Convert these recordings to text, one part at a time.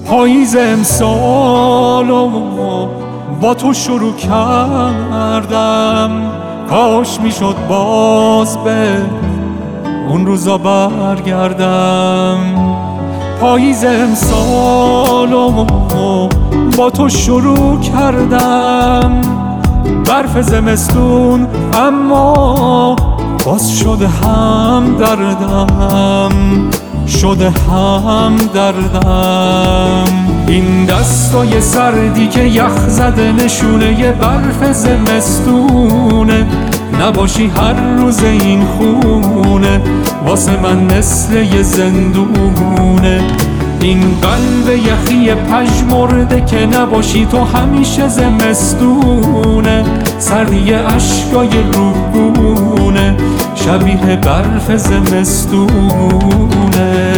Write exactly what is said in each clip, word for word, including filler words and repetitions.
پاییز امسال و با تو شروع کردم، کاش میشد باز به اون روزا برگردم. پاییز امسال و با تو شروع کردم، برف زمستون اما باز شده هم دردم، شده هم دردم. این دستای سردی که یخ زده نشونه برف زمستونه، نباشی هر روز این خونه واسه من مثل یه زندونه. این قلب یخی پژمرده که نباشی تو همیشه زمستونه، سردی اشکای روگونه شبیه برف زمستونه.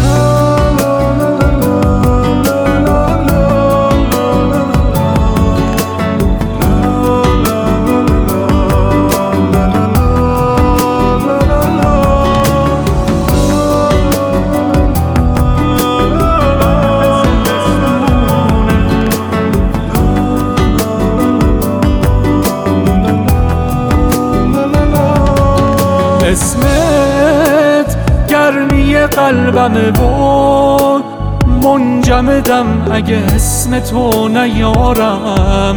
اسمت گرمی قلبمه و منجمدم اگه اسم تو نیارم.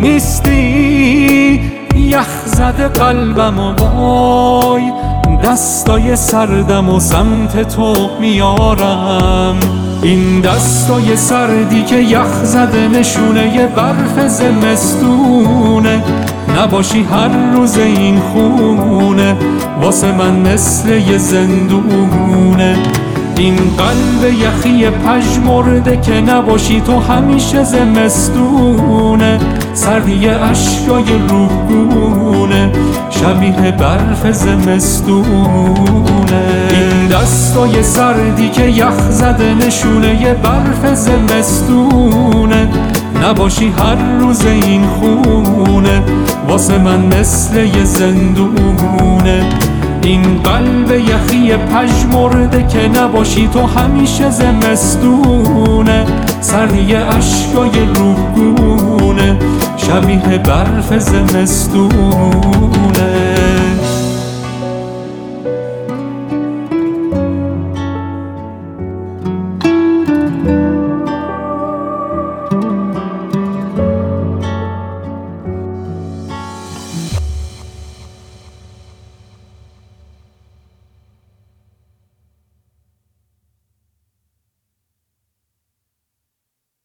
نیستی یخ زده قلبم و وای، دستای سردم و سمت تو میارم. این دستای سردی که یخ زده نشونه برف زمستونه، نباشی هر روز این خونه واسه من مثل یه زندونه. این قلب یخی پژمرده که نباشی تو همیشه زمستونه، سردی اشکای روگونه شبیه برف زمستونه. این دستای سردی که یخ زده نشونه برف زمستونه، نباشی هر روز این خونه واسه من مثل یه زندونه. این قلب یخی پژمرده که نباشی تو همیشه زمستونه، سردی اشکای روگونه شبیه برف زمستونه.